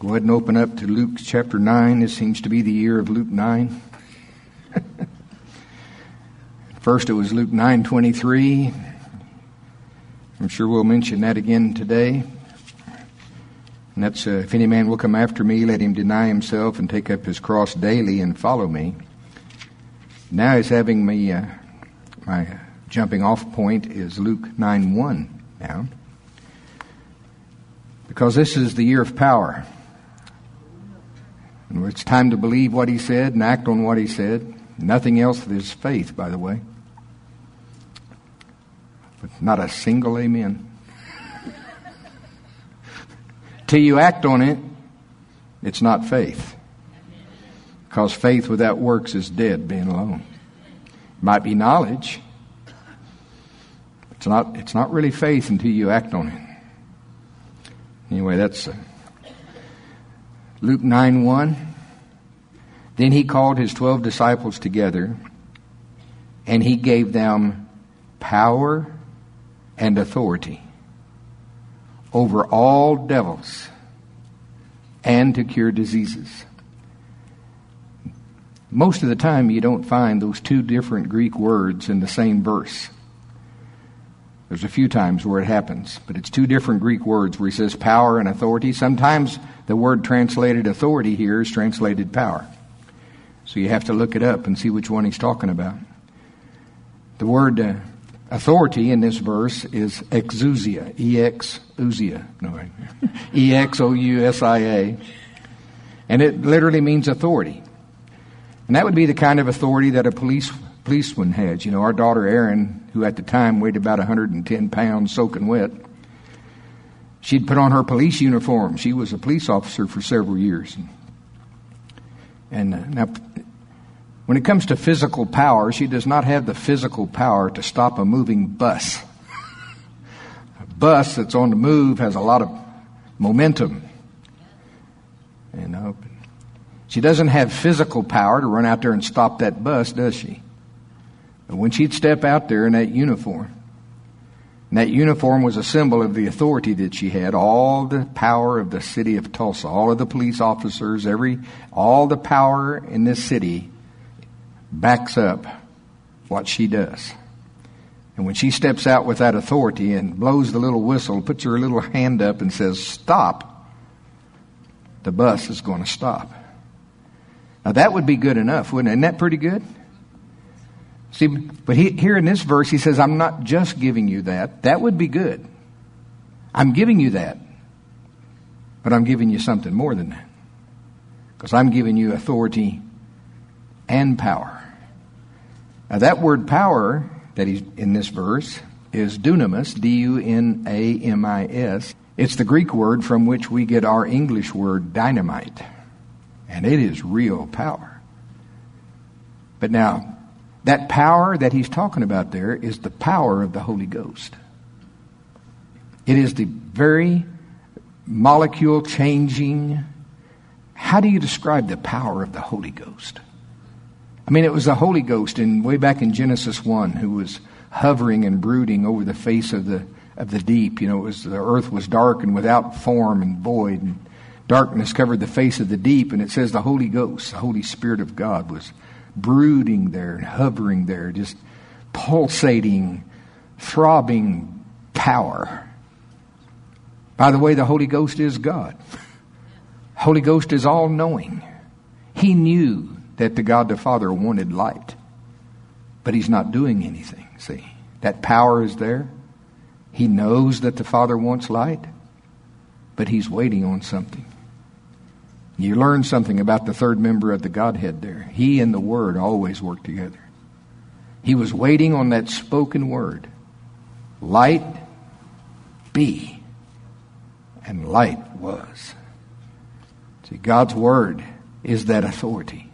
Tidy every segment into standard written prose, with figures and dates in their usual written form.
Go ahead and open up to Luke chapter 9. This seems to be the year of Luke 9. First it was Luke 9:23. I'm sure we'll mention that again today. And that's, if any man will come after me, let him deny himself and take up his cross daily and follow me. Now he's having me, my jumping off point is Luke 9:1 now. Because this is the year of power. And it's time to believe what he said and act on what he said. Nothing else is faith, by the way. But not a single amen. Till you act on it, it's not faith. Because faith without works is dead, being alone. It might be knowledge. It's not really faith until you act on it. Anyway, that's Luke 9:1. Then he called his 12 disciples together, and he gave them power and authority over all devils and to cure diseases. Most of the time you don't find those two different Greek words in the same verse. There's a few times where it happens, but it's two different Greek words where he says power and authority. Sometimes the word translated authority here is translated power. So you have to look it up and see which one he's talking about. The word authority in this verse is exousia, E-X-O-U-S-I-A. And it literally means authority. And that would be the kind of authority that a policeman has. You know, our daughter Erin, who at the time weighed about 110 pounds soaking wet, she'd put on her police uniform. She was a police officer for several years. And now, when it comes to physical power, she does not have the physical power to stop a moving bus. A bus that's on the move has a lot of momentum. You know, she doesn't have physical power to run out there and stop that bus, does she? But when she'd step out there in that uniform, and that uniform was a symbol of the authority that she had, all the power of the city of Tulsa, all of the police officers, all the power in this city backs up what she does. And when she steps out with that authority and blows the little whistle, puts her little hand up and says, stop, the bus is going to stop. Now that would be good enough, wouldn't it? Isn't that pretty good? See, but here in this verse, he says, I'm not just giving you that. That would be good. I'm giving you that. But I'm giving you something more than that. Because I'm giving you authority and power. Now that word power that he's in this verse is dunamis, D-U-N-A-M-I-S. It's the Greek word from which we get our English word dynamite. And it is real power. But now, that power that he's talking about there is the power of the Holy Ghost. It is the very molecule changing. How do you describe the power of the Holy Ghost? I mean, it was the Holy Ghost way back in Genesis 1 who was hovering and brooding over the face of the deep. You know, the earth was dark and without form and void, and darkness covered the face of the deep. And it says the Holy Ghost, the Holy Spirit of God, was brooding there and hovering there, just pulsating, throbbing power. By the way, the Holy Ghost is God. Holy Ghost is all-knowing. He knew that the God the Father wanted light, but he's not doing anything. See, that power is there. He knows that the Father wants light, but he's waiting on something. You learn something about the third member of the Godhead there. He and the Word always work together. He was waiting on that spoken word. Light be. And light was. See, God's Word is that authority.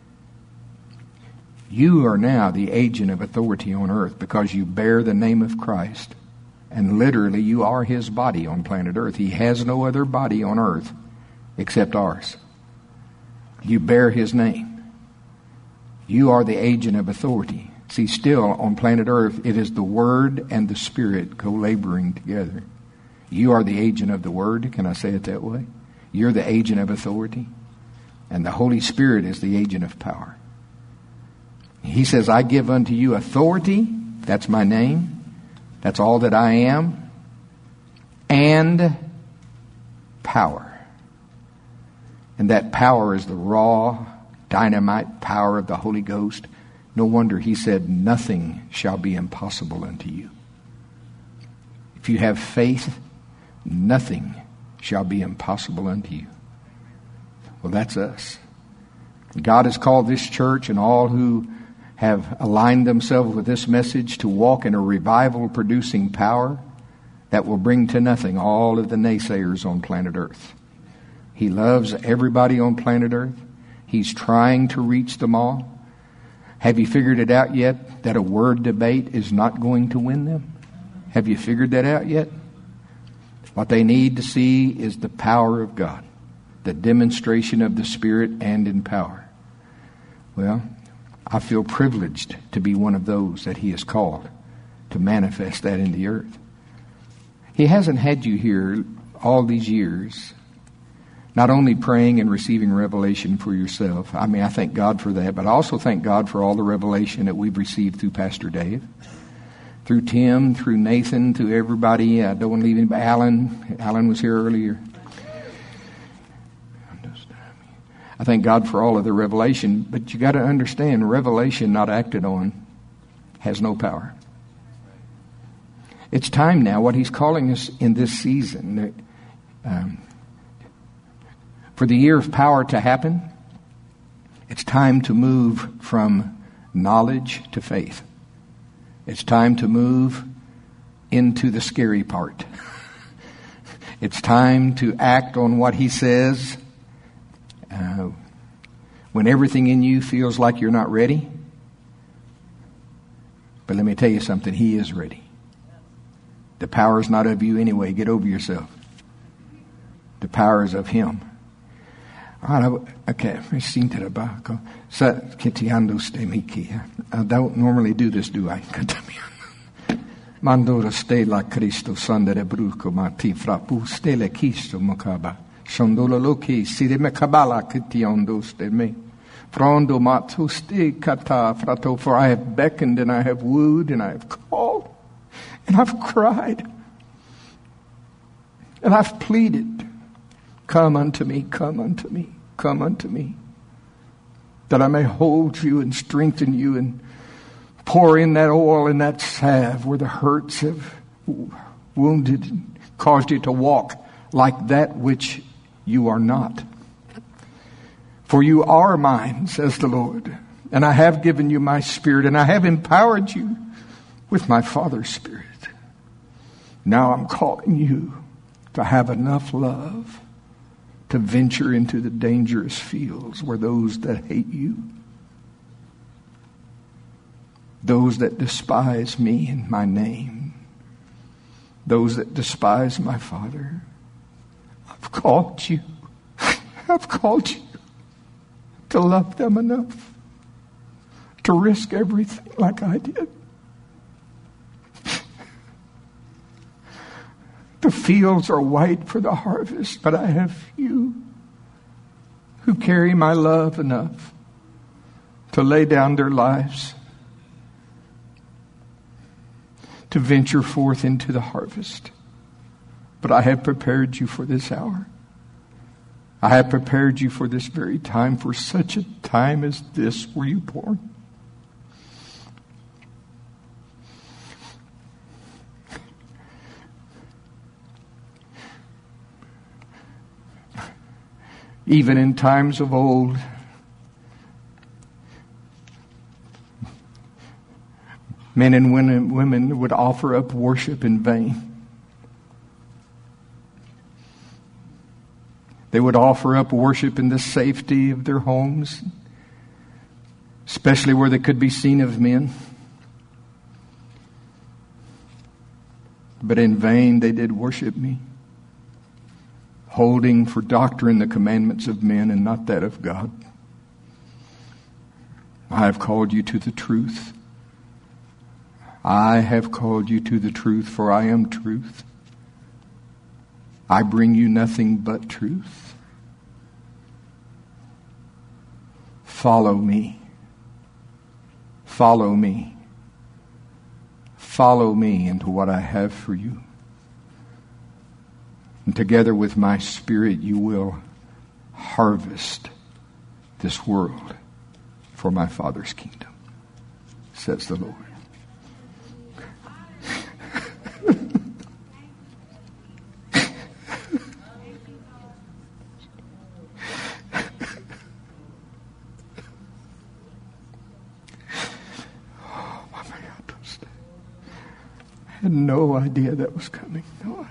You are now the agent of authority on earth because you bear the name of Christ. And literally you are his body on planet earth. He has no other body on earth except ours. You bear his name. You are the agent of authority. See, still on planet earth, it is the Word and the Spirit co-laboring together. You are the agent of the Word. Can I say it that way? You're the agent of authority, and the Holy Spirit is the agent of power. He says, I give unto you authority, that's my name, that's all that I am, and power. And that power is the raw, dynamite power of the Holy Ghost. No wonder he said, nothing shall be impossible unto you. If you have faith, nothing shall be impossible unto you. Well, that's us. God has called this church and all who have aligned themselves with this message to walk in a revival-producing power that will bring to nothing all of the naysayers on planet Earth. He loves everybody on planet Earth. He's trying to reach them all. Have you figured it out yet that a word debate is not going to win them? Have you figured that out yet? What they need to see is the power of God, the demonstration of the Spirit and in power. Well, I feel privileged to be one of those that He has called to manifest that in the earth. He hasn't had you here all these years, not only praying and receiving revelation for yourself. I mean, I thank God for that, but I also thank God for all the revelation that we've received through Pastor Dave, through Tim, through Nathan, through everybody. I don't want to leave anybody. Alan was here earlier. I thank God for all of the revelation, but you got to understand, revelation not acted on has no power. It's time now, what He's calling us in this season, for the year of power to happen, it's time to move from knowledge to faith. It's time to move into the scary part. It's time to act on what He says. When everything in you feels like you're not ready. But let me tell you something, He is ready. The power is not of you anyway. Get over yourself. The power is of Him. Okay, I don't normally do this, do I? Mandora stella Cristo sandere bruco mati frapu stelle Cristo mokaba shondola loki sire me kabala kitiondo ste me frondo matu ste kata frato, for I have beckoned and I have wooed and I have called and I've cried and I've pleaded, come unto me, come unto me, come unto me, that I may hold you and strengthen you and pour in that oil and that salve where the hurts have wounded and caused you to walk like that which you are not. For you are mine, says the Lord, and I have given you my Spirit, and I have empowered you with my Father's Spirit. Now I'm calling you to have enough love to venture into the dangerous fields where those that hate you, those that despise me and my name, those that despise my Father, I've called you. I've called you to love them enough to risk everything like I did. The fields are white for the harvest, but I have few who carry my love enough to lay down their lives to venture forth into the harvest. But I have prepared you for this hour. I have prepared you for this very time. For such a time as this were you born. Even in times of old, men and women would offer up worship in vain. They would offer up worship in the safety of their homes, especially where they could be seen of men. But in vain they did worship me, holding for doctrine the commandments of men and not that of God. I have called you to the truth. I have called you to the truth, for I am truth. I bring you nothing but truth. Follow me. Follow me. Follow me into what I have for you. And together with my Spirit, you will harvest this world for my Father's kingdom, says the Lord. I had no idea that was coming. No idea.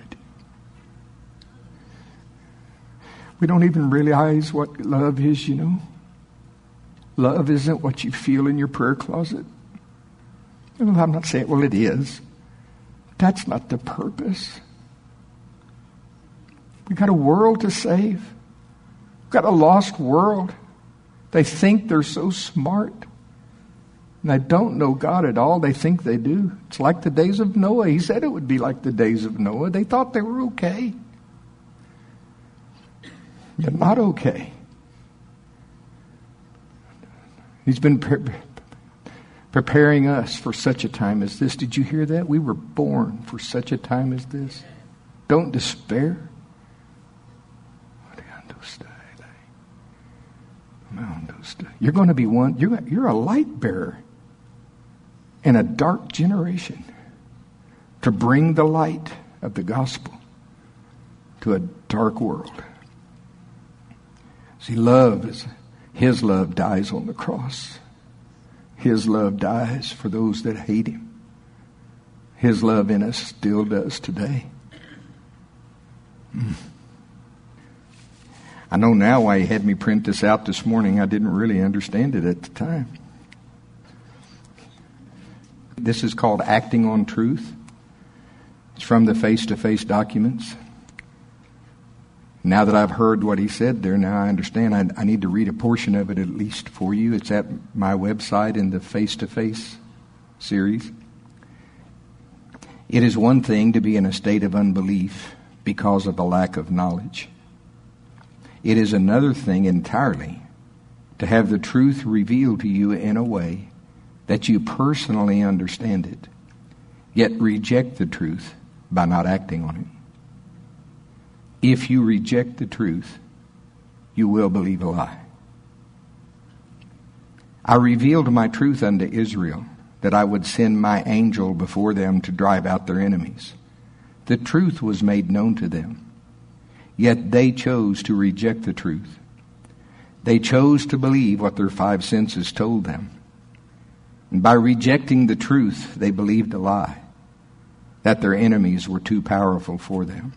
We don't even realize what love is, you know. Love isn't what you feel in your prayer closet. Well, I'm not saying, well, it is. That's not the purpose. We got a world to save. We've got a lost world. They think they're so smart. And they don't know God at all. They think they do. It's like the days of Noah. He said it would be like the days of Noah. They thought they were okay. You're not okay. He's been preparing us for such a time as this. Did you hear that? We were born for such a time as this. Don't despair. You're going to be one. You're a light bearer in a dark generation to bring the light of the gospel to a dark world. See, His love dies on the cross. His love dies for those that hate Him. His love in us still does today. I know now why He had me print this out this morning. I didn't really understand it at the time. This is called Acting on Truth. It's from the Face-to-Face documents. Now that I've heard what he said there, now I understand. I need to read a portion of it at least for you. It's at my website in the Face-to-Face series. It is one thing to be in a state of unbelief because of the lack of knowledge. It is another thing entirely to have the truth revealed to you in a way that you personally understand it, yet reject the truth by not acting on it. If you reject the truth, you will believe a lie. I revealed my truth unto Israel, that I would send my angel before them to drive out their enemies. The truth was made known to them, yet they chose to reject the truth. They chose to believe what their five senses told them. And by rejecting the truth, they believed a lie, that their enemies were too powerful for them.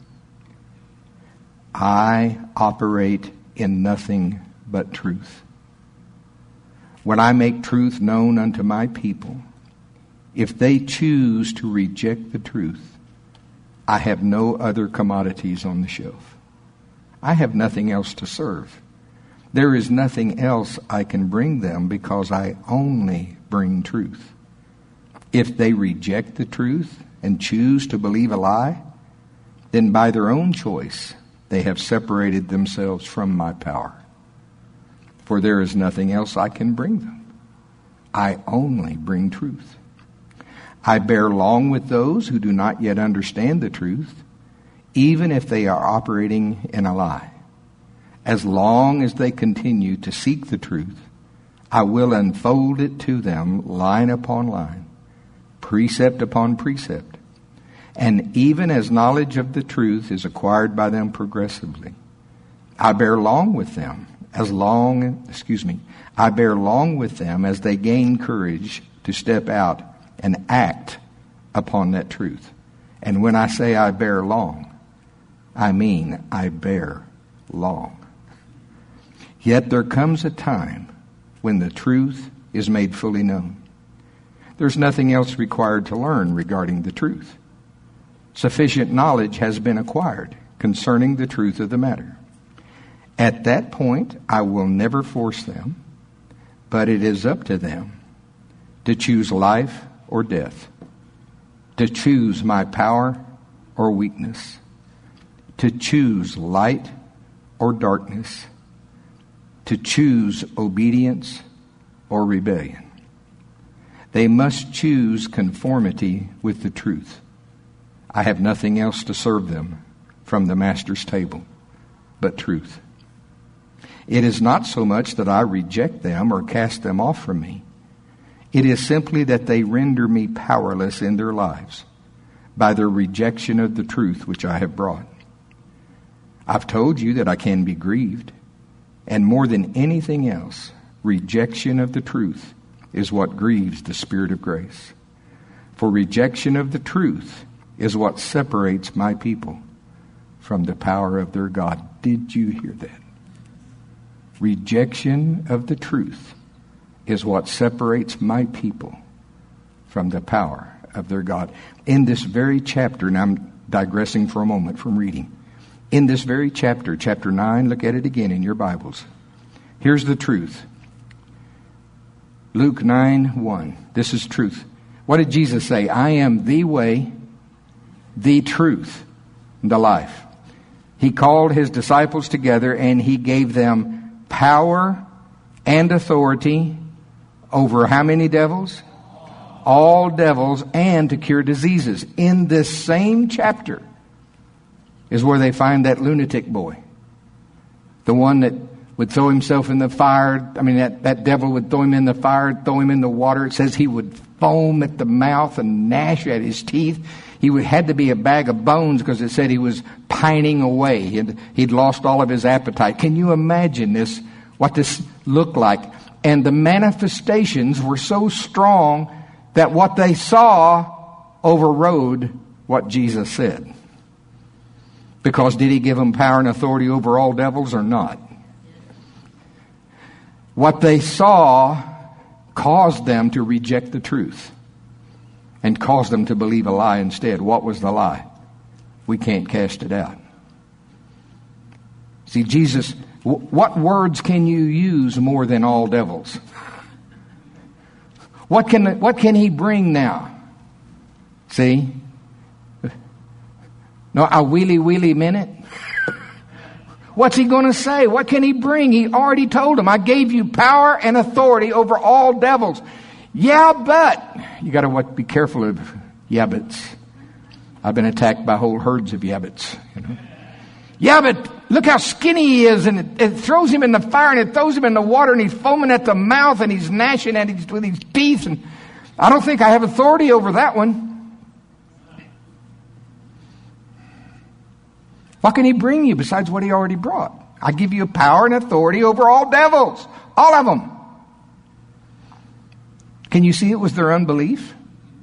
I operate in nothing but truth. When I make truth known unto my people, if they choose to reject the truth, I have no other commodities on the shelf. I have nothing else to serve. There is nothing else I can bring them because I only bring truth. If they reject the truth and choose to believe a lie, then by their own choice, they have separated themselves from my power. For there is nothing else I can bring them. I only bring truth. I bear long with those who do not yet understand the truth, even if they are operating in a lie. As long as they continue to seek the truth, I will unfold it to them line upon line, precept upon precept. And even as knowledge of the truth is acquired by them progressively, I bear long with them as they gain courage to step out and act upon that truth. And when I say I bear long, I mean I bear long. Yet there comes a time when the truth is made fully known. There's nothing else required to learn regarding the truth. Sufficient knowledge has been acquired concerning the truth of the matter. At that point, I will never force them, but it is up to them to choose life or death, to choose my power or weakness, to choose light or darkness, to choose obedience or rebellion. They must choose conformity with the truth. I have nothing else to serve them from the Master's table but truth. It is not so much that I reject them or cast them off from me. It is simply that they render me powerless in their lives by their rejection of the truth which I have brought. I've told you that I can be grieved, and more than anything else, rejection of the truth is what grieves the Spirit of grace. For rejection of the truth is what separates my people from the power of their God. Did you hear that? Rejection of the truth is what separates my people from the power of their God. In this very chapter, and I'm digressing for a moment from reading. In this very chapter, chapter 9, look at it again in your Bibles. Here's the truth. Luke 9:1. This is truth. What did Jesus say? I am the way, the truth, and the life. He called his disciples together and he gave them power and authority over how many devils? All devils, and to cure diseases. In this same chapter is where they find that lunatic boy. The one that would throw himself in the fire. I mean, that devil would throw him in the fire, throw him in the water. It says he would foam at the mouth and gnash at his teeth. Had to be a bag of bones because it said he was pining away. He'd lost all of his appetite. Can you imagine this, what this looked like? And the manifestations were so strong that what they saw overrode what Jesus said. Because did he give them power and authority over all devils or not? What they saw caused them to reject the truth and caused them to believe a lie instead. What was the lie? We can't cast it out. See, Jesus, what words can you use more than all devils? What can he bring now? See? No, a wheelie minute. What's he going to say? What can he bring? He already told them, I gave you power and authority over all devils. Yeah, but you got to be careful of yabbits. I've been attacked by whole herds of yabbits. You know? Yeah, but look how skinny he is, and it throws him in the fire, and it throws him in the water, and he's foaming at the mouth, and he's gnashing at it with his teeth, and I don't think I have authority over that one. What can he bring you besides what he already brought? I give you power and authority over all devils. All of them. Can you see it was their unbelief?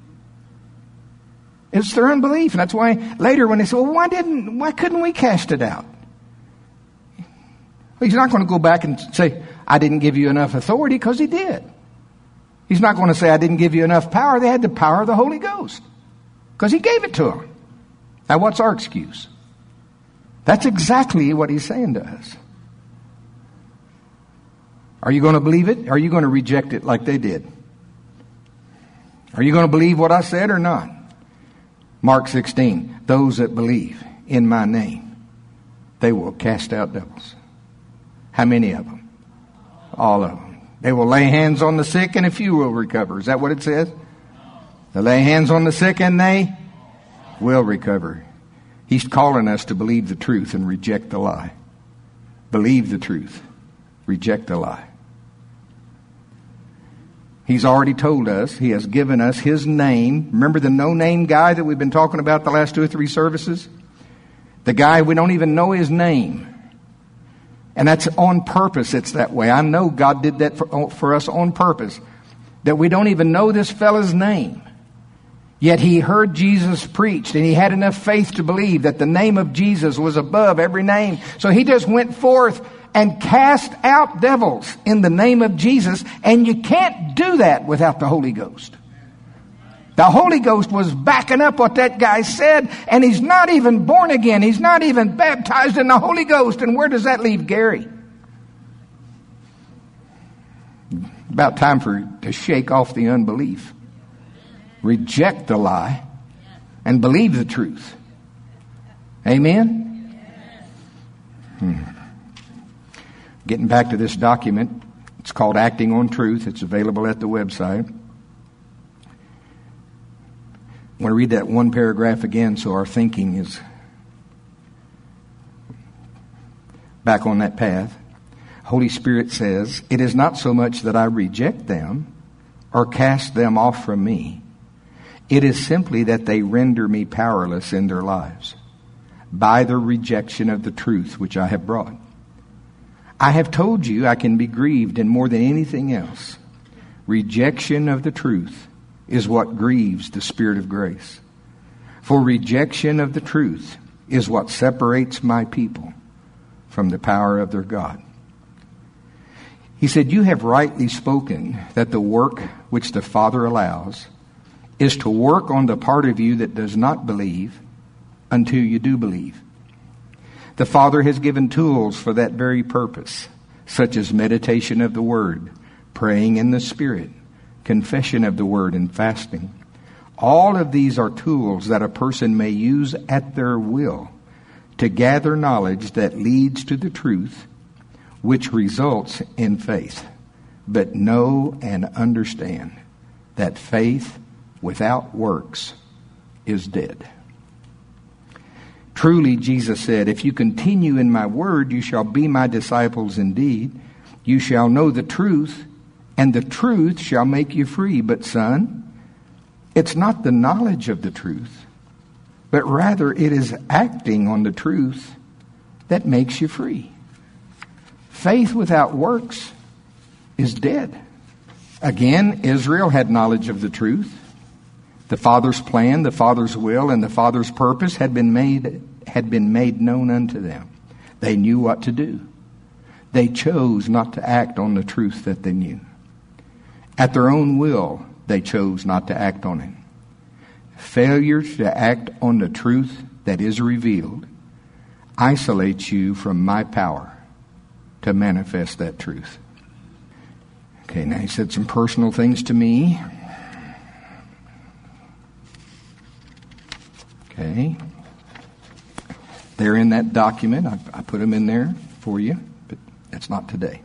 It's their unbelief. And that's why later when they say, well, why couldn't we cast it out? Well, he's not going to go back and say, I didn't give you enough authority, because he did. He's not going to say, I didn't give you enough power. They had the power of the Holy Ghost, because he gave it to them. Now, what's our excuse? That's exactly what he's saying to us. Are you going to believe it? Are you going to reject it like they did? Are you going to believe what I said or not? Mark 16, those that believe in my name, they will cast out devils. How many of them? All of them. They will lay hands on the sick and a few will recover. Is that what it says? They lay hands on the sick and they will recover. He's calling us to believe the truth and reject the lie. Believe the truth. Reject the lie. He's already told us. He has given us his name. Remember the no-name guy that we've been talking about the last 2 or 3 services? The guy, we don't even know his name. And that's on purpose. It's that way. I know God did that for us on purpose. That we don't even know this fella's name. Yet he heard Jesus preached, and he had enough faith to believe that the name of Jesus was above every name. So he just went forth and cast out devils in the name of Jesus. And you can't do that without the Holy Ghost. The Holy Ghost was backing up what that guy said, and he's not even born again. He's not even baptized in the Holy Ghost. And where does that leave Gary? About time to shake off the unbelief. Reject the lie and believe the truth. Amen? Getting back to this document, it's called Acting on Truth. It's available at the website. I want to read that one paragraph again so our thinking is back on that path. Holy Spirit says, "It is not so much that I reject them or cast them off from me. It is simply that they render me powerless in their lives by the rejection of the truth which I have brought. I have told you I can be grieved in more than anything else. Rejection of the truth is what grieves the Spirit of grace. For rejection of the truth is what separates my people from the power of their God." He said, "You have rightly spoken that the work which the Father allows is to work on the part of you that does not believe until you do believe. The Father has given tools for that very purpose, such as meditation of the Word, praying in the Spirit, confession of the Word, and fasting. All of these are tools that a person may use at their will to gather knowledge that leads to the truth, which results in faith. But know and understand that faith without works is dead." Truly, Jesus said, "If you continue in my word, you shall be my disciples indeed. You shall know the truth, and the truth shall make you free. But son, it's not the knowledge of the truth, but rather it is acting on the truth that makes you free. Faith without works is dead." Again, Israel had knowledge of the truth. The Father's plan, the Father's will, and the Father's purpose had been made known unto them. They knew what to do. They chose not to act on the truth that they knew. At their own will, they chose not to act on it. Failure to act on the truth that is revealed isolates you from my power to manifest that truth. Okay, now he said some personal things to me. Okay. They're in that document. I put them in there for you, but that's not today.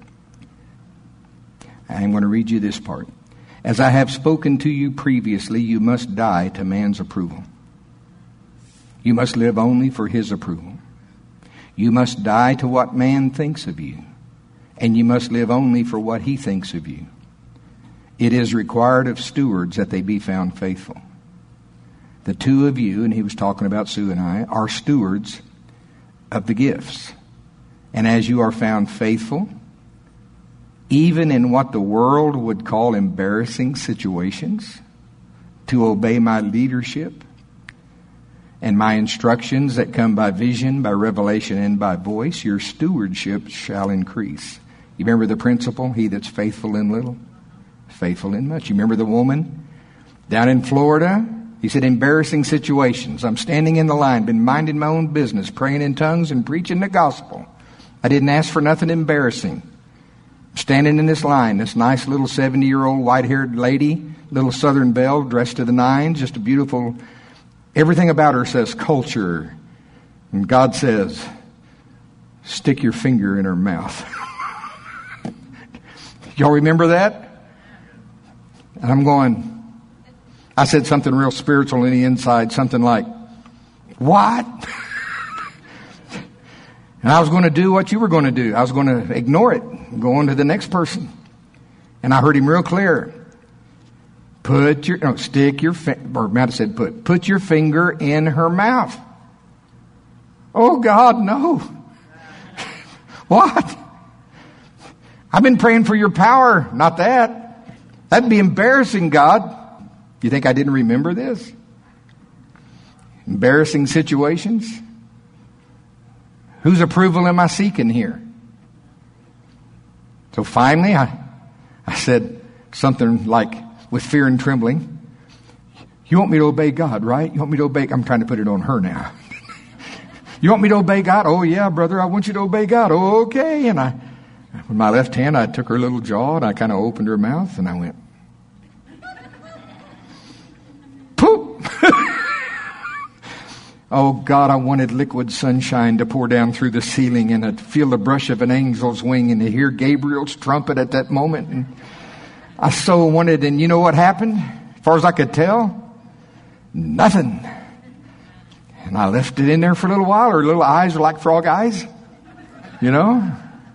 I'm going to read you this part. "As I have spoken to you previously, you must die to man's approval. You must live only for his approval. You must die to what man thinks of you, and you must live only for what he thinks of you. It is required of stewards that they be found faithful. The two of you," and he was talking about Sue and I, "are stewards of the gifts. And as you are found faithful, even in what the world would call embarrassing situations, to obey my leadership and my instructions that come by vision, by revelation, and by voice, your stewardship shall increase." You remember the principle, he that's faithful in little, faithful in much. You remember the woman down in Florida? He said, embarrassing situations. I'm standing in the line, been minding my own business, praying in tongues and preaching the gospel. I didn't ask for nothing embarrassing. Standing in this line, this nice little 70-year-old white-haired lady, little Southern belle, dressed to the nines, just a beautiful, everything about her says culture. And God says, stick your finger in her mouth. Y'all remember that? And I'm going, I said something real spiritual in the inside, something like, "What?" And I was going to do what you were going to do. I was going to ignore it and go on to the next person. And I heard him real clear. Put your finger in her mouth. Oh God, no. What? I've been praying for your power, not that. That'd be embarrassing, God. You think I didn't remember this? Embarrassing situations? Whose approval am I seeking here? So finally, I said something like, with fear and trembling, "You want me to obey God, right? You want me to obey?" I'm trying to put it on her now. "You want me to obey God?" "Oh yeah, brother, I want you to obey God." "Oh, okay. And with my left hand, I took her little jaw and I kind of opened her mouth and I went, poop. Oh God, I wanted liquid sunshine to pour down through the ceiling and to feel the brush of an angel's wing and to hear Gabriel's trumpet at that moment. And I so wanted, and you know what happened? As far as I could tell, nothing. And I left it in there for a little while. Her little eyes are like frog eyes, you know.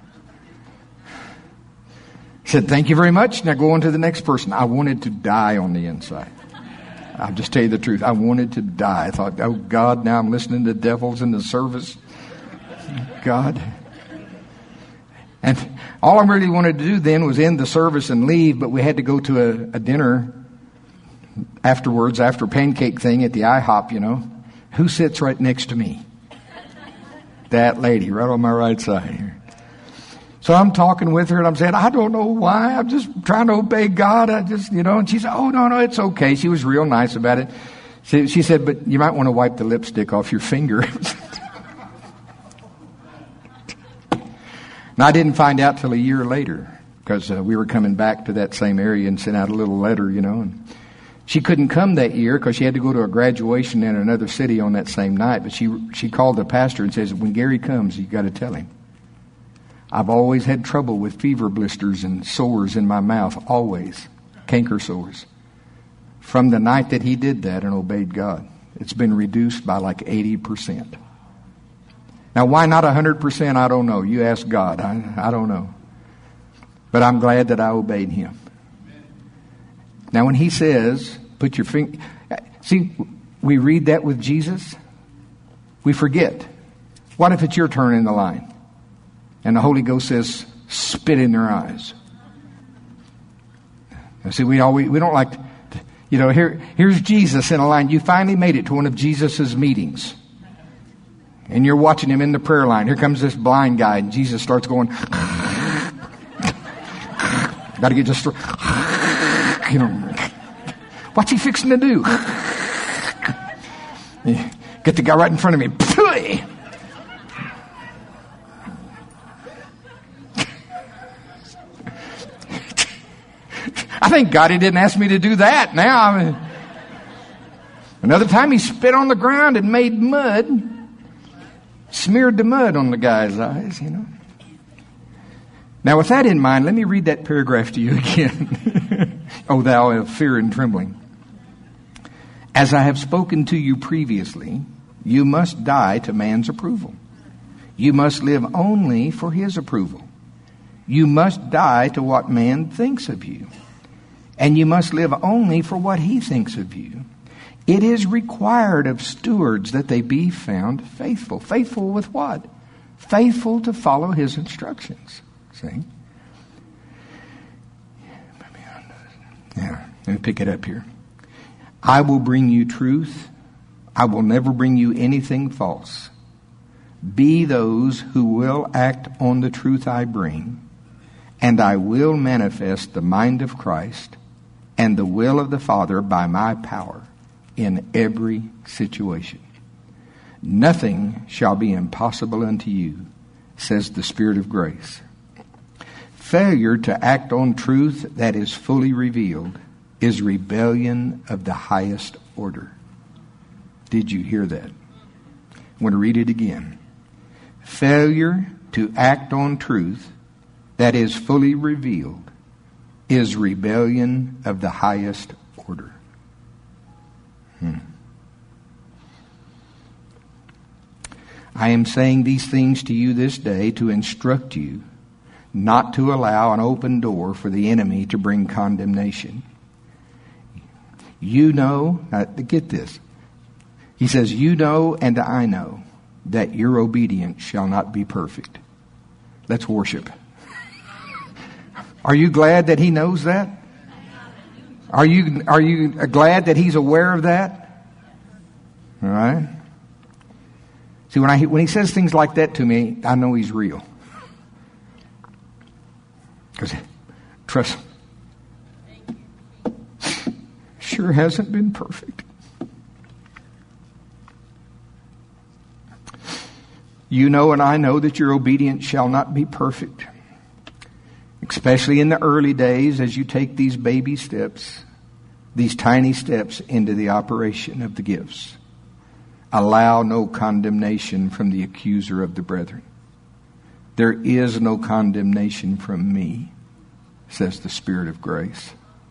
Said, thank you very much. Now go on to the next person. I wanted to die on the inside. I'll just tell you the truth. I wanted to die. I thought, oh God, now I'm listening to devils in the service. God. And all I really wanted to do then was end the service and leave, but we had to go to a dinner afterwards, after pancake thing at the IHOP, you know. Who sits right next to me? That lady right on my right side here. So I'm talking with her and I'm saying, I don't know why. I'm just trying to obey God. And she said, oh, no, it's okay. She was real nice about it. She said, but you might want to wipe the lipstick off your finger. And I didn't find out till a year later because we were coming back to that same area and sent out a little letter, you know. And she couldn't come that year because she had to go to a graduation in another city on that same night. But she called the pastor and says, when Gary comes, you got to tell him. I've always had trouble with fever blisters and sores in my mouth, always. Canker sores. From the night that he did that and obeyed God, it's been reduced by like 80%. Now, why not 100%? I don't know. You ask God. I don't know. But I'm glad that I obeyed him. Now, when he says, put your finger... See, we read that with Jesus. We forget. What if it's your turn in the line? And the Holy Ghost says, spit in their eyes. And see, we don't like to, you know, here's Jesus in a line. You finally made it to one of Jesus's meetings. And you're watching him in the prayer line. Here comes this blind guy, and Jesus starts going, got to get just, you know, what's he fixing to do? Get the guy right in front of me. I thank God he didn't ask me to do that now. Another time he spit on the ground and made mud, smeared the mud on the guy's eyes, you know. Now with that in mind, let me read that paragraph to you again. O thou of fear and trembling. As I have spoken to you previously, you must die to man's approval. You must live only for his approval. You must die to what man thinks of you. And you must live only for what he thinks of you. It is required of stewards that they be found faithful. Faithful with what? Faithful to follow his instructions. See? Yeah, let me pick it up here. I will bring you truth. I will never bring you anything false. Be those who will act on the truth I bring, and I will manifest the mind of Christ and the will of the Father by my power in every situation. Nothing shall be impossible unto you, says the Spirit of grace. Failure to act on truth that is fully revealed is rebellion of the highest order. Did you hear that? I'm going to read it again. Failure to act on truth that is fully revealed is rebellion of the highest order. I am saying these things to you this day to instruct you not to allow an open door for the enemy to bring condemnation. You know, get this. He says, you know and I know that your obedience shall not be perfect. Let's worship. Are you glad that he knows that? Are you glad that he's aware of that? All right. See, when he says things like that to me, I know he's real. Because, trust me, sure hasn't been perfect. You know and I know that your obedience shall not be perfect. Especially in the early days as you take these baby steps, these tiny steps into the operation of the gifts. allow no condemnation from the accuser of the brethren. There is no condemnation from me, says the Spirit of grace.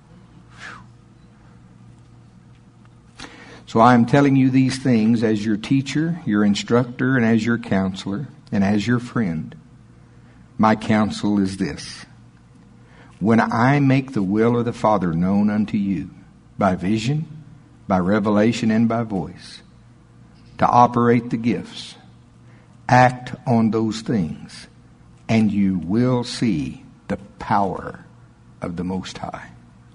So I am telling you these things as your teacher, your instructor, and as your counselor, and as your friend. My counsel is this: when I make the will of the Father known unto you, by vision, by revelation, and by voice, to operate the gifts, act on those things, and you will see the power of the Most High.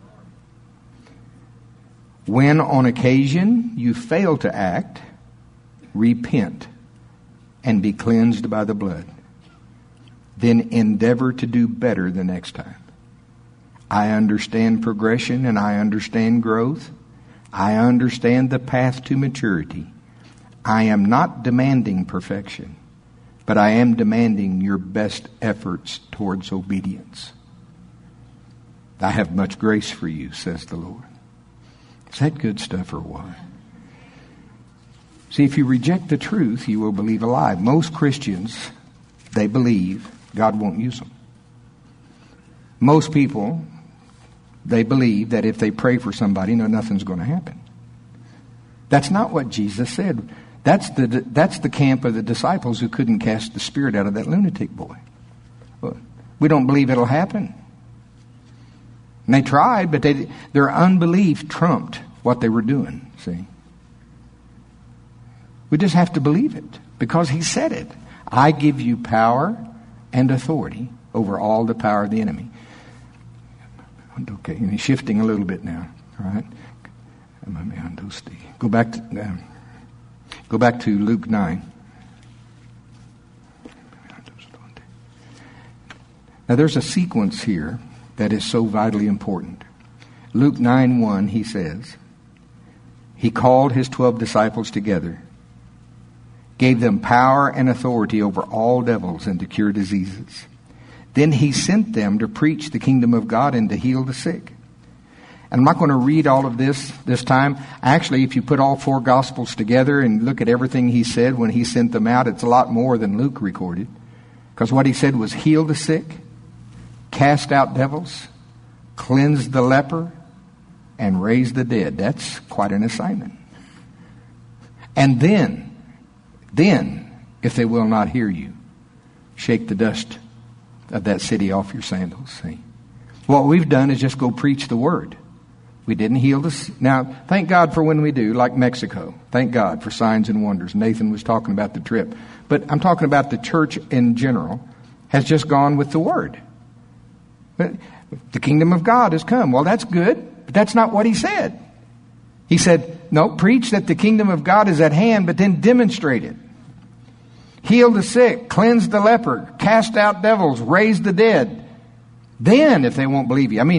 When on occasion you fail to act, repent and be cleansed by the blood. Then endeavor to do better the next time. I understand progression and I understand growth. I understand the path to maturity. I am not demanding perfection, but I am demanding your best efforts towards obedience. I have much grace for you, says the Lord. Is that good stuff or what? See, if you reject the truth, you will believe a lie. Most Christians, they believe God won't use them. Most people, they believe that if they pray for somebody, nothing's going to happen. That's not what Jesus said. That's the camp of the disciples who couldn't cast the spirit out of that lunatic boy. We don't believe it'll happen. And they tried, but their unbelief trumped what they were doing, see. We just have to believe it because He said it. I give you power and authority over all the power of the enemy. Okay, and he's shifting a little bit now, all right? Go back to Luke 9. Now there's a sequence here that is so vitally important. Luke 9:1, he says, He called His 12 disciples together, gave them power and authority over all devils and to cure diseases. Then He sent them to preach the kingdom of God and to heal the sick. And I'm not going to read all of this time. Actually, if you put all 4 Gospels together and look at everything He said when He sent them out, it's a lot more than Luke recorded. Because what He said was heal the sick, cast out devils, cleanse the leper, and raise the dead. That's quite an assignment. And then, if they will not hear you, shake the dust of that city off your sandals. See? What we've done is just go preach the word. We didn't heal the... Now, thank God for when we do, like Mexico. Thank God for signs and wonders. Nathan was talking about the trip. But I'm talking about the church in general has just gone with the word. But the kingdom of God has come. Well, that's good, but that's not what He said. He said, no, preach that the kingdom of God is at hand, but then demonstrate it. Heal the sick, cleanse the leper, cast out devils, raise the dead. Then, if they won't believe you,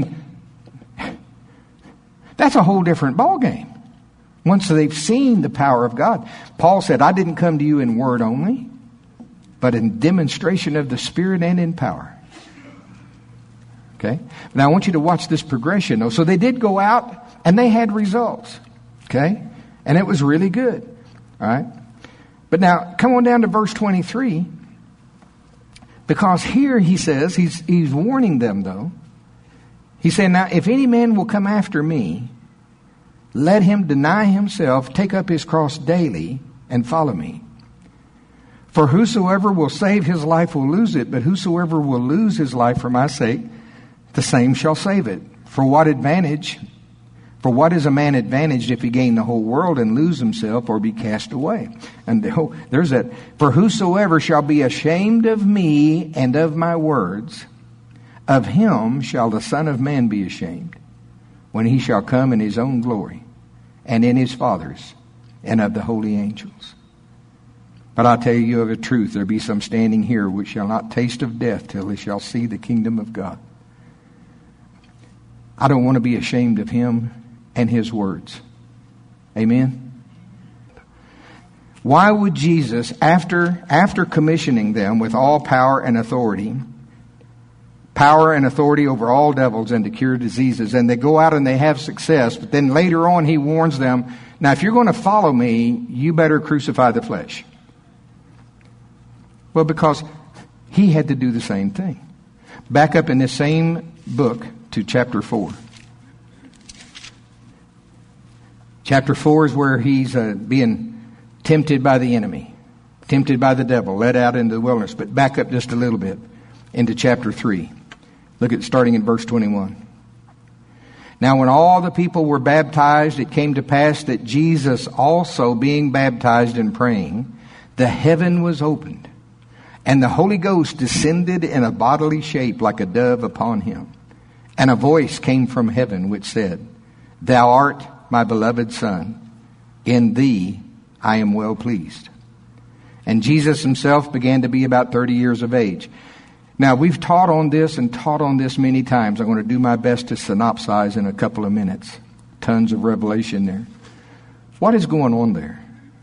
that's a whole different ballgame. Once they've seen the power of God. Paul said, I didn't come to you in word only, but in demonstration of the Spirit and in power. Okay? Now I want you to watch this progression though. So they did go out and they had results. Okay? And it was really good. All right? But now come on down to verse 23. Because here he says, he's warning them though. He said, now if any man will come after me, let him deny himself, take up his cross daily, and follow me. For whosoever will save his life will lose it, but whosoever will lose his life for my sake, the same shall save it. For what is a man advantaged if he gain the whole world and lose himself or be cast away? And there's that. For whosoever shall be ashamed of me and of my words, of him shall the Son of Man be ashamed, when He shall come in His own glory, and in His Father's, and of the holy angels. But I tell you of a truth, there be some standing here which shall not taste of death till they shall see the kingdom of God. I don't want to be ashamed of Him and His words. Amen? Why would Jesus, after commissioning them with all power and authority over all devils and to cure diseases, and they go out and they have success, but then later on He warns them, Now, if you're going to follow me, you better crucify the flesh. Well, because he had to do the same thing. Back up in this same book to chapter 4. Chapter 4 is where he's being tempted by the enemy, tempted by the devil, led out into the wilderness. But back up just a little bit into chapter 3. Look at starting in verse 21. Now when all the people were baptized, it came to pass that Jesus also, being baptized and praying, the heaven was opened, and the Holy Ghost descended in a bodily shape like a dove upon him. And a voice came from heaven which said, Thou art my beloved Son, in thee I am well pleased. And Jesus himself began to be about 30 years of age. Now, we've taught on this many times. I'm going to do my best to synopsize in a couple of minutes. Tons of revelation there. What is going on there?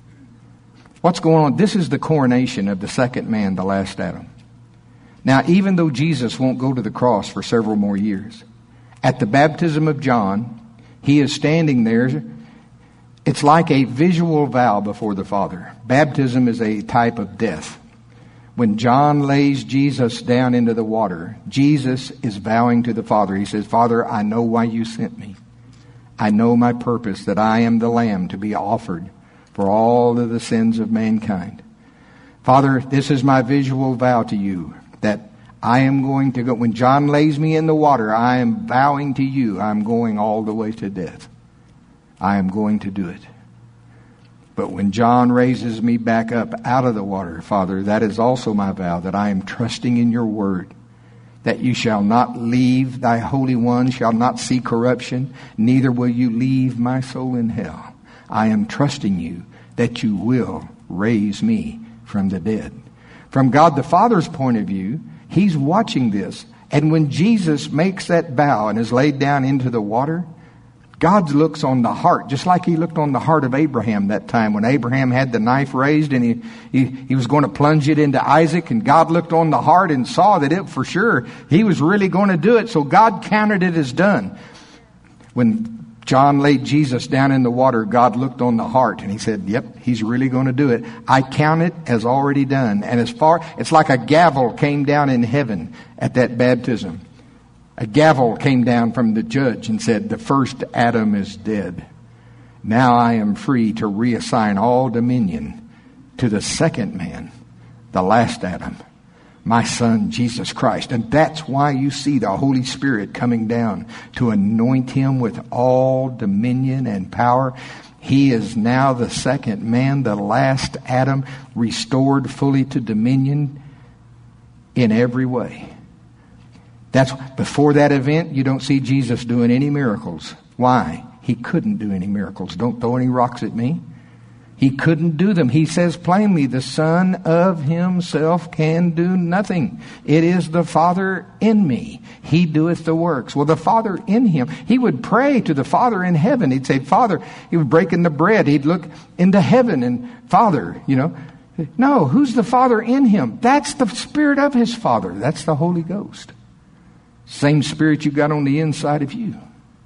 What's going on? This is the coronation of the second man, the last Adam. Now, even though Jesus won't go to the cross for several more years, at the baptism of John, he is standing there. It's like a visual vow before the Father. Baptism is a type of death. When John lays Jesus down into the water, Jesus is vowing to the Father. He says, Father, I know why you sent me. I know my purpose, that I am the Lamb to be offered for all of the sins of mankind. Father, this is my visual vow to you, that I am going to go. When John lays me in the water, I am vowing to you, I'm going all the way to death. I am going to do it. But when John raises me back up out of the water, Father, that is also my vow, that I am trusting in your word, that you shall not leave thy Holy One, shall not see corruption, neither will you leave my soul in hell. I am trusting you that you will raise me from the dead. From God the Father's point of view, he's watching this. And when Jesus makes that vow and is laid down into the water, God looks on the heart, just like he looked on the heart of Abraham that time when Abraham had the knife raised and he was going to plunge it into Isaac, and God looked on the heart and saw that it for sure, he was really going to do it. So God counted it as done. When John laid Jesus down in the water, God looked on the heart and he said, yep, he's really going to do it. I count it as already done. And it's like a gavel came down in heaven at that baptism. A gavel came down from the judge and said, the first Adam is dead. Now I am free to reassign all dominion to the second man, the last Adam, my son, Jesus Christ. And that's why you see the Holy Spirit coming down to anoint him with all dominion and power. He is now the second man, the last Adam, restored fully to dominion in every way. That's before that event, you don't see Jesus doing any miracles. Why? He couldn't do any miracles. Don't throw any rocks at me. He couldn't do them. He says plainly, the Son of himself can do nothing. It is the Father in me. He doeth the works. Well, the Father in him. He would pray to the Father in heaven. He'd say, Father, he would break in the bread. He'd look into heaven and Father, No, who's the Father in him? That's the Spirit of his Father. That's the Holy Ghost. Same Spirit you got on the inside of you.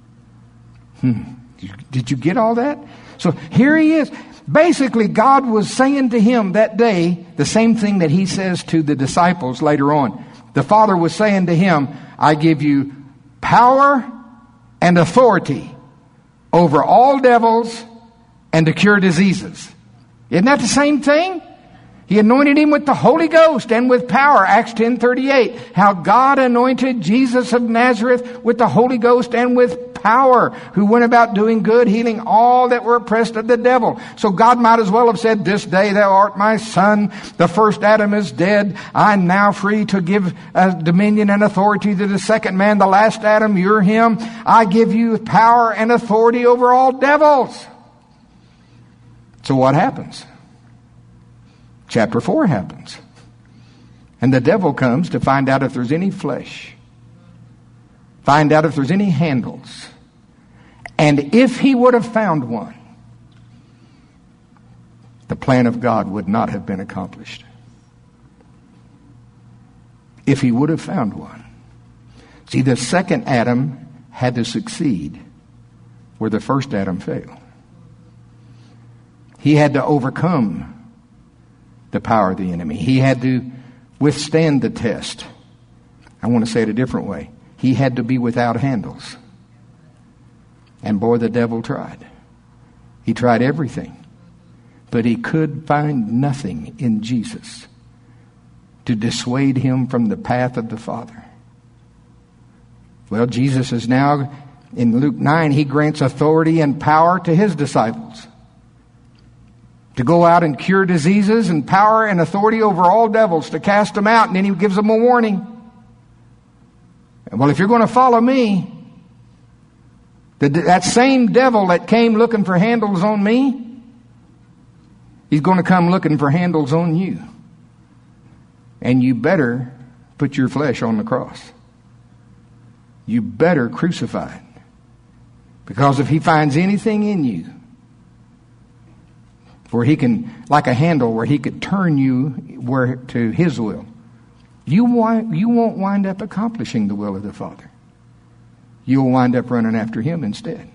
Did you get all that? So here he is. Basically, God was saying to him that day the same thing that he says to the disciples later on. The Father was saying to him, I give you power and authority over all devils and to cure diseases. Isn't that the same thing? He anointed him with the Holy Ghost and with power. Acts 10:38. How God anointed Jesus of Nazareth with the Holy Ghost and with power, who went about doing good, healing all that were oppressed of the devil. So God might as well have said, this day thou art my son. The first Adam is dead. I'm now free to give dominion and authority to the second man, the last Adam. You're him. I give you power and authority over all devils. So what happens? Chapter 4 happens. And the devil comes to find out if there's any flesh. Find out if there's any handles. And if he would have found one, the plan of God would not have been accomplished. If he would have found one. See, the second Adam had to succeed where the first Adam failed. He had to overcome the power of the enemy. He had to withstand the test. I want to say it a different way. He had to be without handles. And boy, the devil tried. He tried everything. But he could find nothing in Jesus to dissuade him from the path of the Father. Well, Jesus is now, in Luke 9, he grants authority and power to his disciples to go out and cure diseases, and power and authority over all devils, to cast them out. And then he gives them a warning. Well, if you're going to follow me, that same devil that came looking for handles on me, he's going to come looking for handles on you. And you better put your flesh on the cross. You better crucify it. Because if he finds anything in you where he can, like a handle, where he could turn you to his will, you won't wind up accomplishing the will of the Father. You'll wind up running after him instead.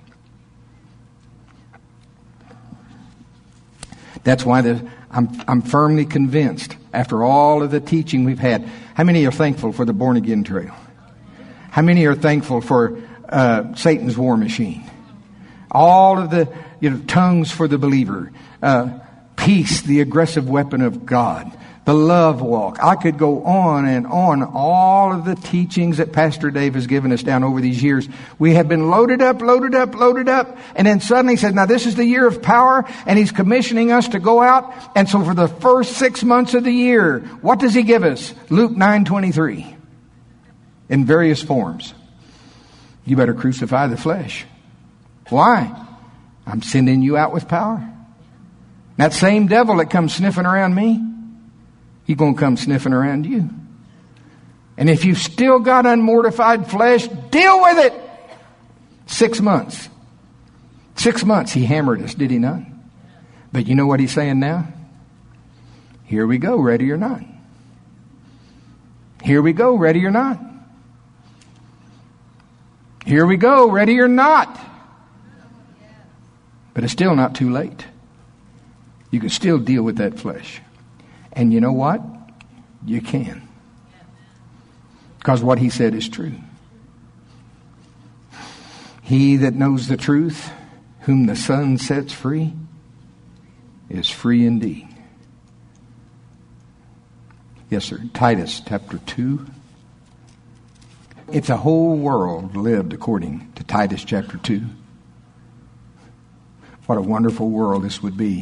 That's why I'm firmly convinced, after all of the teaching we've had. How many are thankful for the born again trail? How many are thankful for Satan's war machine? All of the tongues for the believer, peace, the aggressive weapon of God, the love walk. I could go on and on. All of the teachings that Pastor Dave has given us down over these years. We have been loaded up. And then suddenly he said, now this is the year of power. And he's commissioning us to go out. And so for the first 6 months of the year, what does he give us? Luke 9:23. In various forms. You better crucify the flesh. Why? I'm sending you out with power. That same devil that comes sniffing around me, he's going to come sniffing around you. And if you've still got unmortified flesh, deal with it. 6 months. 6 months he hammered us, did he not? But you know what he's saying now? Here we go, ready or not. Here we go, ready or not. Here we go, ready or not. But it's still not too late. You can still deal with that flesh. And you know what? You can. Because what he said is true. He that knows the truth, whom the Son sets free, is free indeed. Yes, sir. Titus chapter 2. If the whole world lived according to Titus chapter 2, what a wonderful world this would be.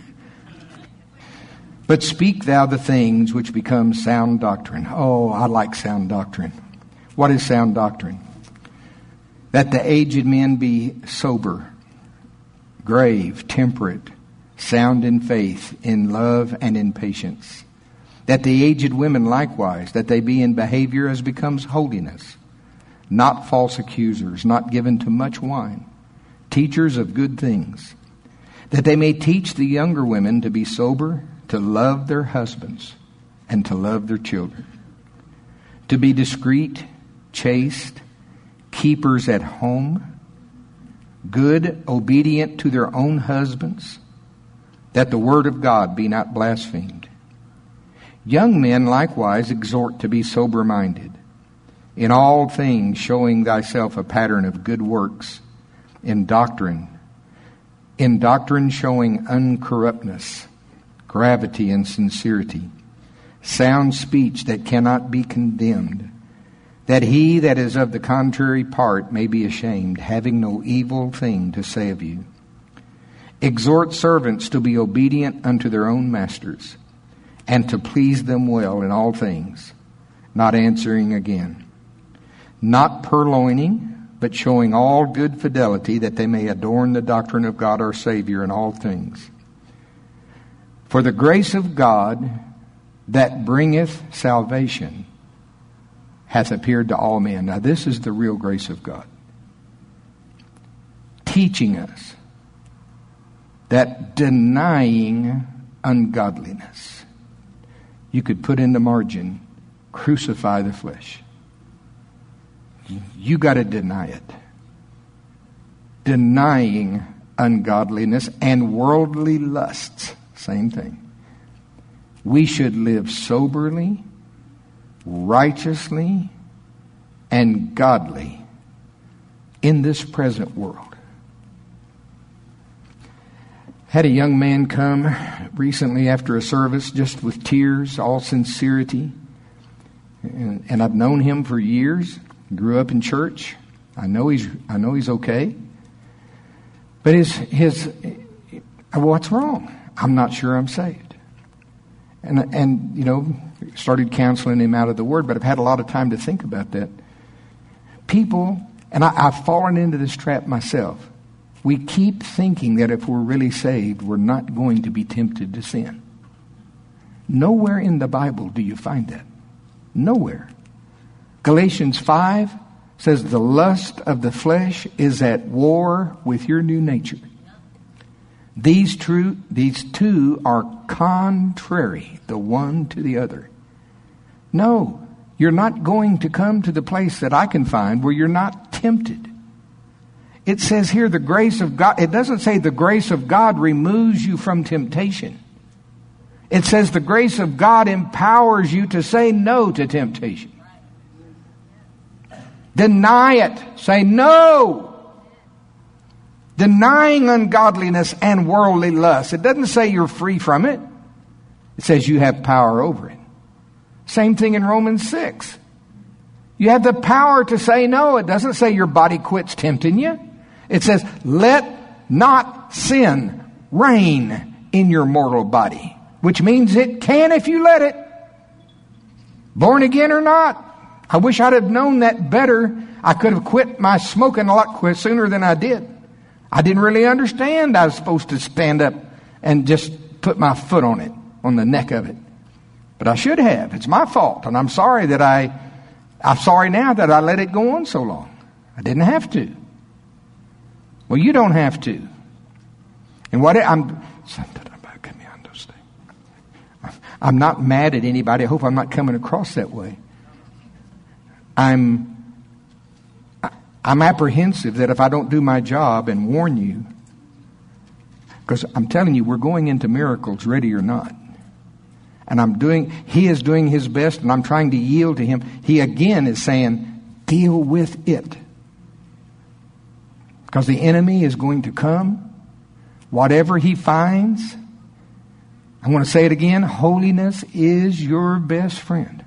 But speak thou the things which become sound doctrine. Oh, I like sound doctrine. What is sound doctrine? That the aged men be sober, grave, temperate, sound in faith, in love, and in patience. That the aged women likewise, that they be in behavior as becomes holiness, not false accusers, not given to much wine, teachers of good things, that they may teach the younger women to be sober, to love their husbands, and to love their children, to be discreet, chaste, keepers at home, good, obedient to their own husbands, that the word of God be not blasphemed. Young men likewise exhort to be sober-minded, in all things showing thyself a pattern of good works, in doctrine showing uncorruptness, gravity and sincerity, sound speech that cannot be condemned, that he that is of the contrary part may be ashamed, having no evil thing to say of you. Exhort servants to be obedient unto their own masters, and to please them well in all things, not answering again, not purloining, but showing all good fidelity, that they may adorn the doctrine of God our Savior in all things. For the grace of God that bringeth salvation hath appeared to all men. Now this is the real grace of God. Teaching us that denying ungodliness, you could put in the margin, crucify the flesh. You got to deny it. Denying ungodliness, and worldly lusts. Same thing. We should live soberly, righteously, and godly in this present world. Had a young man come recently after a service just with tears, all sincerity. And I've known him for years. Grew up in church. I know he's okay. But what's wrong? I'm not sure I'm saved. And you know, started counseling him out of the Word, but I've had a lot of time to think about that. People, and I've fallen into this trap myself. We keep thinking that if we're really saved, we're not going to be tempted to sin. Nowhere in the Bible do you find that. Nowhere. Galatians 5 says the lust of the flesh is at war with your new nature. These two are contrary, the one to the other. No, you're not going to come to the place that I can find where you're not tempted. It says here the grace of God. It doesn't say the grace of God removes you from temptation. It says the grace of God empowers you to say no to temptation. Deny it. Say no. Denying ungodliness and worldly lust. It doesn't say you're free from it. It says you have power over it. Same thing in Romans 6. You have the power to say no. It doesn't say your body quits tempting you. It says, let not sin reign in your mortal body. Which means it can if you let it. Born again or not. I wish I'd have known that better. I could have quit my smoking a lot sooner than I did. I didn't really understand I was supposed to stand up and just put my foot on it, on the neck of it. But I should have. It's my fault. And I'm sorry I'm sorry now that I let it go on so long. I didn't have to. Well, you don't have to. And I'm not mad at anybody. I hope I'm not coming across that way. I'm apprehensive that if I don't do my job and warn you, because I'm telling you, we're going into miracles, ready or not. And he is doing his best, and I'm trying to yield to him. He again is saying, deal with it. Because the enemy is going to come. Whatever he finds, I'm going to say it again, holiness is your best friend.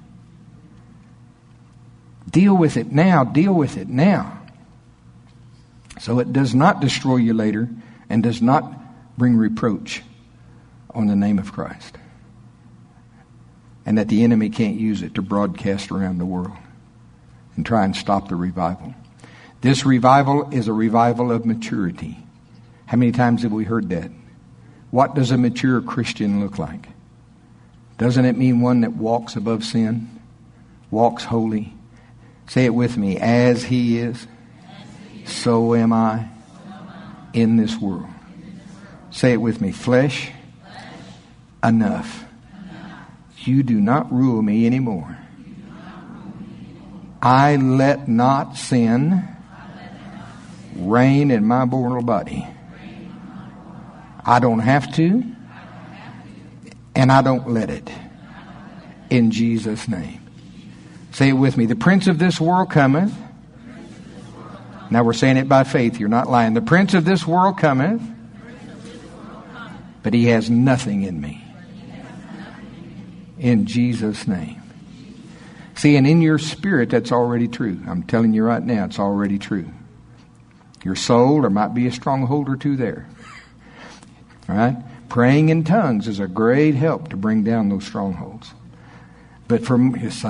Deal with it now. Deal with it now. So it does not destroy you later and does not bring reproach on the name of Christ. And that the enemy can't use it to broadcast around the world and try and stop the revival. This revival is a revival of maturity. How many times have we heard that? What does a mature Christian look like? Doesn't it mean one that walks above sin? Walks holy? Say it with me. As he is, so am I in this world. Say it with me. Flesh, enough. You do not rule me anymore. I let not sin reign in my mortal body. I don't have to, and I don't let it. In Jesus' name. Say it with me. The prince of this world cometh. Now we're saying it by faith. You're not lying. The prince of this world cometh, but he has nothing in me. In Jesus' name. See, and in your spirit, that's already true. I'm telling you right now, it's already true. Your soul, there might be a stronghold or two there. All right? Praying in tongues is a great help to bring down those strongholds. But for most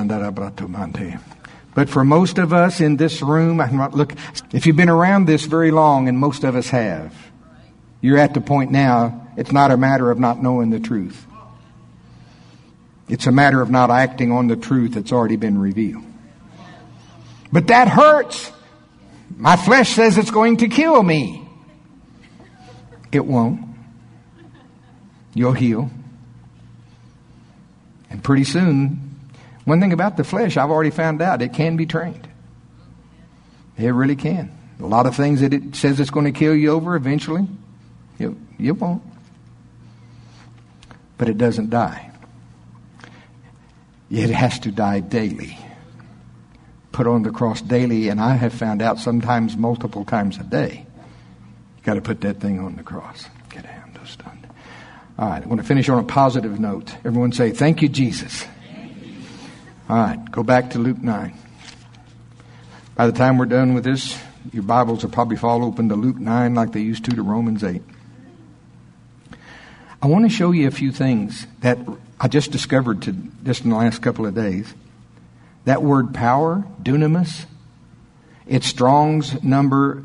of us in this room, if you've been around this very long, and most of us have, you're at the point now, it's not a matter of not knowing the truth. It's a matter of not acting on the truth that's already been revealed. But that hurts. My flesh says it's going to kill me. It won't. You'll heal. And pretty soon, one thing about the flesh, I've already found out, it can be trained. It really can. A lot of things that it says it's going to kill you over eventually, You won't. But it doesn't die. It has to die daily. Put on the cross daily, and I have found out sometimes multiple times a day. You got to put that thing on the cross. Get a hand done. All right, I want to finish on a positive note. Everyone say, thank you, Jesus. All right, go back to Luke 9. By the time we're done with this, your Bibles will probably fall open to Luke 9 like they used to Romans 8. I want to show you a few things that I just discovered just in the last couple of days. That word power, dunamis, it's Strong's number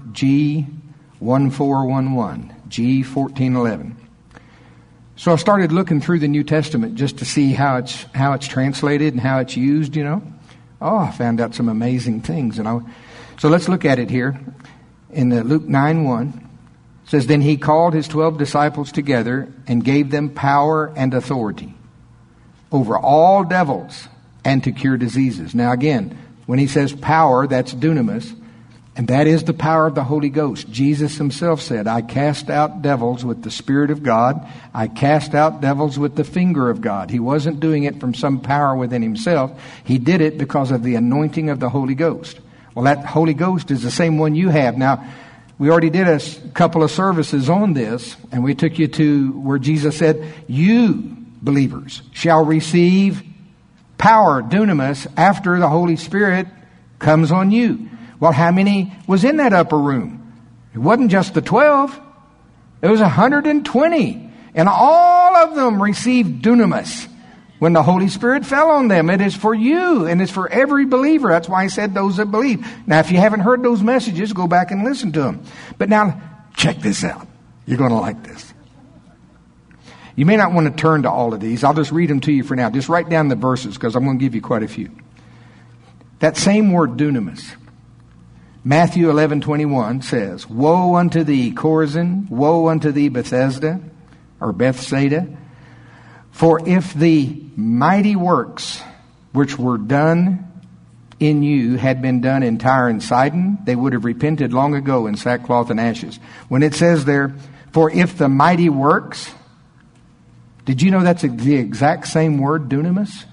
G1411, G1411. So I started looking through the New Testament just to see how it's translated and how it's used, Oh, I found out some amazing things. So let's look at it here. In Luke 9:1, it says, Then he called his 12 disciples together and gave them power and authority over all devils and to cure diseases. Now again, when he says power, that's dunamis. And that is the power of the Holy Ghost. Jesus himself said, I cast out devils with the Spirit of God. I cast out devils with the finger of God. He wasn't doing it from some power within himself. He did it because of the anointing of the Holy Ghost. Well, that Holy Ghost is the same one you have. Now, we already did a couple of services on this, and we took you to where Jesus said, you, believers, shall receive power, dunamis, after the Holy Spirit comes on you. Well, how many was in that upper room? It wasn't just the 12. It was 120. And all of them received dunamis when the Holy Spirit fell on them. It is for you, and it's for every believer. That's why he said those that believe. Now, if you haven't heard those messages, go back and listen to them. But now, check this out. You're going to like this. You may not want to turn to all of these. I'll just read them to you for now. Just write down the verses, because I'm going to give you quite a few. That same word, dunamis, Matthew 11:21 says, Woe unto thee, Chorazin! Woe unto thee, Bethsaida! For if the mighty works which were done in you had been done in Tyre and Sidon, they would have repented long ago in sackcloth and ashes. When it says there, for if the mighty works, did you know that's the exact same word, dunamis?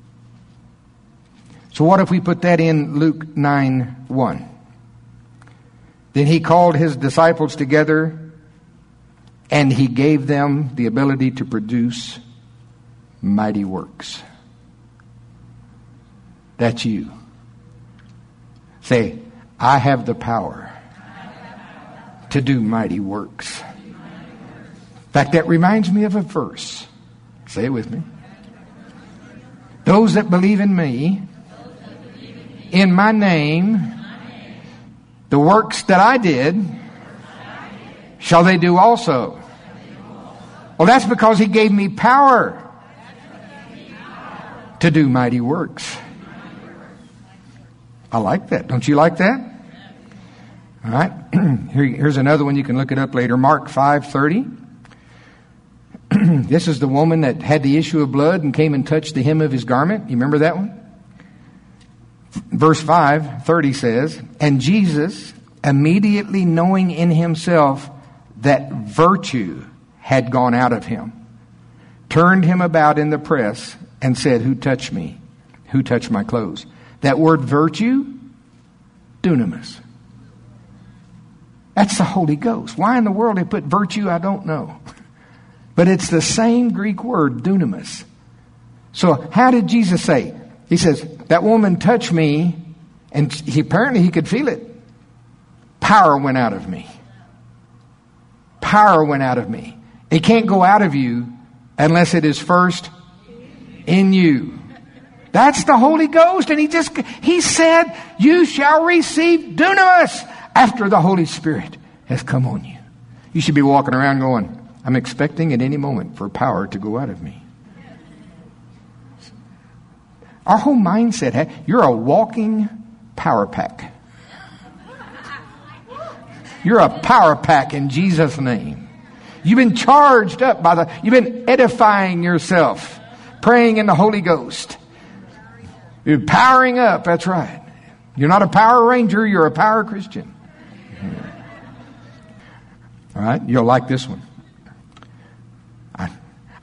So what if we put that in Luke 9:1? Then he called his disciples together and he gave them the ability to produce mighty works. That's you. Say, I have the power to do mighty works. In fact, that reminds me of a verse. Say it with me. Those that believe in me, in my name, the works that I did, shall they do also. Well, that's because he gave me power to do mighty works. I like that. Don't you like that? All right. Here's another one. You can look it up later. Mark 5:30. This is the woman that had the issue of blood and came and touched the hem of his garment. You remember that one? Verse 5:30 says, And Jesus, immediately knowing in himself that virtue had gone out of him, turned him about in the press and said, Who touched me? Who touched my clothes? That word virtue, dunamis. That's the Holy Ghost. Why in the world they put virtue, I don't know. But it's the same Greek word, dunamis. So how did Jesus say? He says, that woman touched me, and apparently he could feel it. Power went out of me. Power went out of me. It can't go out of you unless it is first in you. That's the Holy Ghost. And he said, you shall receive dunamis after the Holy Spirit has come on you. You should be walking around going, I'm expecting at any moment for power to go out of me. Our whole mindset, you're a walking power pack. You're a power pack in Jesus' name. You've been charged up you've been edifying yourself, praying in the Holy Ghost. You're powering up, that's right. You're not a Power Ranger, you're a Power Christian. All right, you'll like this one.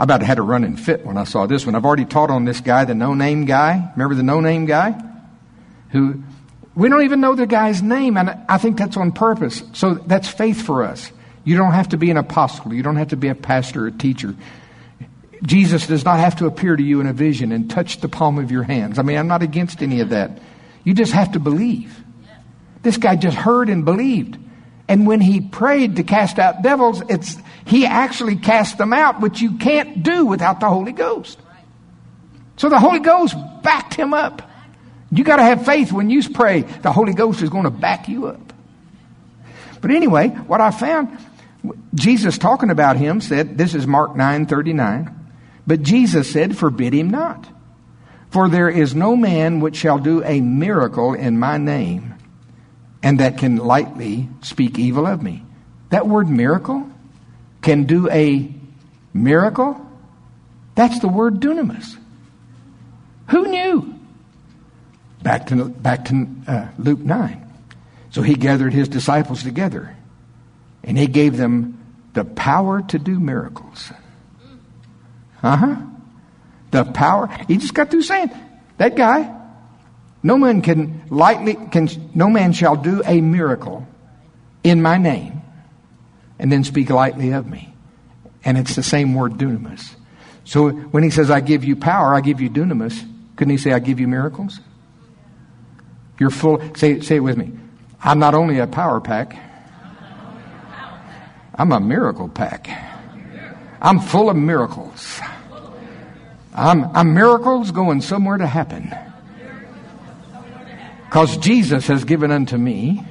I about had a running fit when I saw this one. I've already taught on this guy, the no-name guy. Remember the no-name guy? Who, we don't even know the guy's name, and I think that's on purpose. So that's faith for us. You don't have to be an apostle. You don't have to be a pastor or a teacher. Jesus does not have to appear to you in a vision and touch the palm of your hands. I mean, I'm not against any of that. You just have to believe. This guy just heard and believed. And when he prayed to cast out devils, he actually cast them out, which you can't do without the Holy Ghost. So the Holy Ghost backed him up. You got to have faith when you pray. The Holy Ghost is going to back you up. But anyway, what I found, Jesus talking about him said, this is Mark 9:39, but Jesus said, forbid him not. For there is no man which shall do a miracle in my name, and that can lightly speak evil of me. That word miracle, can do a miracle, that's the word dunamis. Who knew? Back to Luke 9. So he gathered his disciples together, and he gave them the power to do miracles. The power. He just got through saying, that guy, no man shall do a miracle in my name and then speak lightly of me. And it's the same word, dunamis. So when he says, I give you power, I give you dunamis, couldn't he say, I give you miracles? You're full. Say it with me. I'm not only a power pack, I'm a miracle pack. I'm full of miracles. I'm miracles going somewhere to happen. Because Jesus has given unto me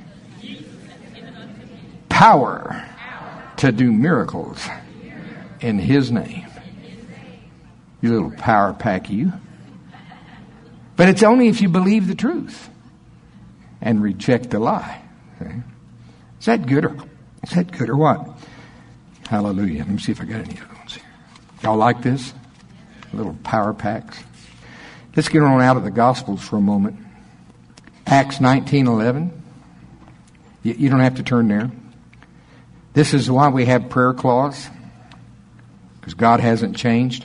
power to do miracles in his name. You little power pack, you. But it's only if you believe the truth and reject the lie. Okay? Is that good or what? Hallelujah. Let me see if I got any other ones here. Y'all like this? Little power packs. Let's get on out of the Gospels for a moment. Acts 19:11. You don't have to turn there. This is why we have prayer clause, because God hasn't changed.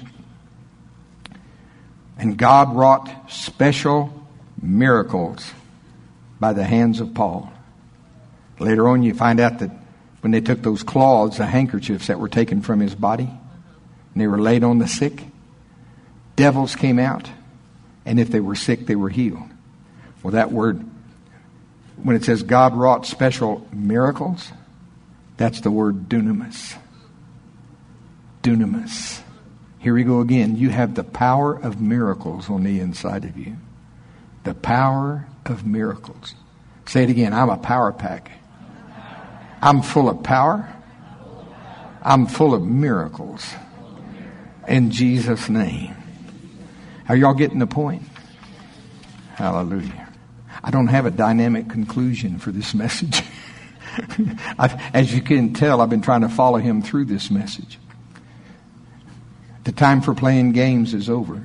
And God wrought special miracles by the hands of Paul. Later on you find out that when they took those cloths, the handkerchiefs that were taken from his body, and they were laid on the sick, devils came out, and if they were sick, they were healed. Well, that word, when it says God wrought special miracles, that's the word dunamis. Dunamis. Here we go again. You have the power of miracles on the inside of you. The power of miracles. Say it again. I'm a power pack. I'm full of power. I'm full of miracles. In Jesus' name. Are y'all getting the point? Hallelujah. I don't have a dynamic conclusion for this message. As you can tell, I've been trying to follow him through this message. The time for playing games is over.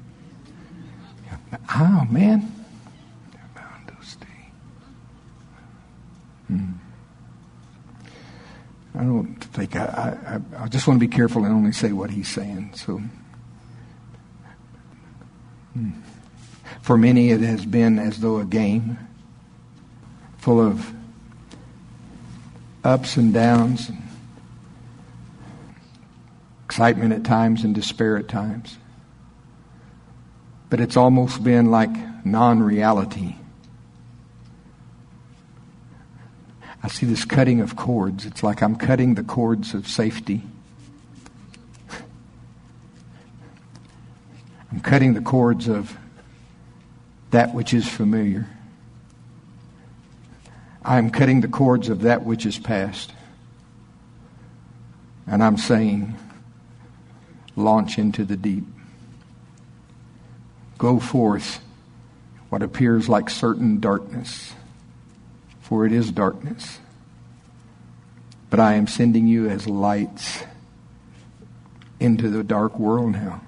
Oh, man. I don't think I just want to be careful and only say what he's saying. So, for many, it has been as though a game full of ups and downs, and excitement at times and despair at times. But it's almost been like non-reality. I see this cutting of cords. It's like I'm cutting the cords of safety. I'm cutting the cords of that which is familiar. I'm cutting the cords of that which is past. And I'm saying, launch into the deep. Go forth what appears like certain darkness, for it is darkness. But I am sending you as lights into the dark world now.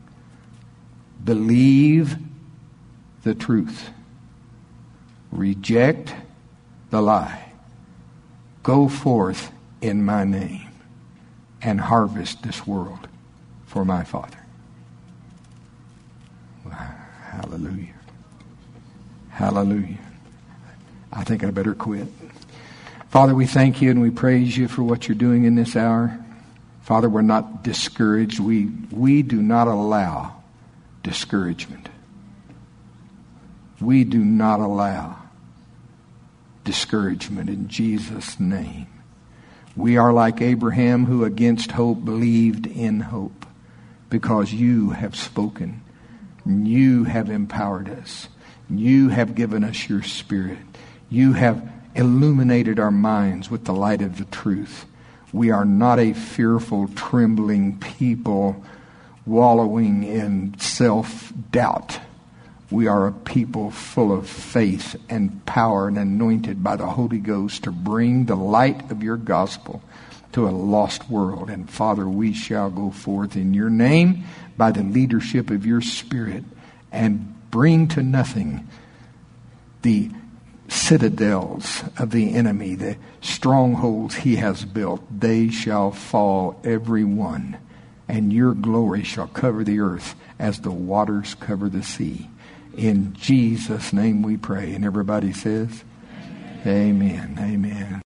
Believe the truth. Reject the lie. Go forth in my name and harvest this world for my Father. Hallelujah. Hallelujah. I think I better quit. Father, we thank you and we praise you for what you're doing in this hour. Father, we're not discouraged. We do not allow discouragement. We do not allow discouragement in Jesus' name. We are like Abraham, who against hope believed in hope, because you have spoken. You have empowered us. You have given us your Spirit. You have illuminated our minds with the light of the truth. We are not a fearful, trembling people wallowing in self-doubt. We are a people full of faith and power and anointed by the Holy Ghost to bring the light of your gospel to a lost world. And Father, we shall go forth in your name by the leadership of your Spirit and bring to nothing the citadels of the enemy, the strongholds he has built. They shall fall, every one, and your glory shall cover the earth as the waters cover the sea. In Jesus' name we pray. And everybody says, Amen. Amen. Amen.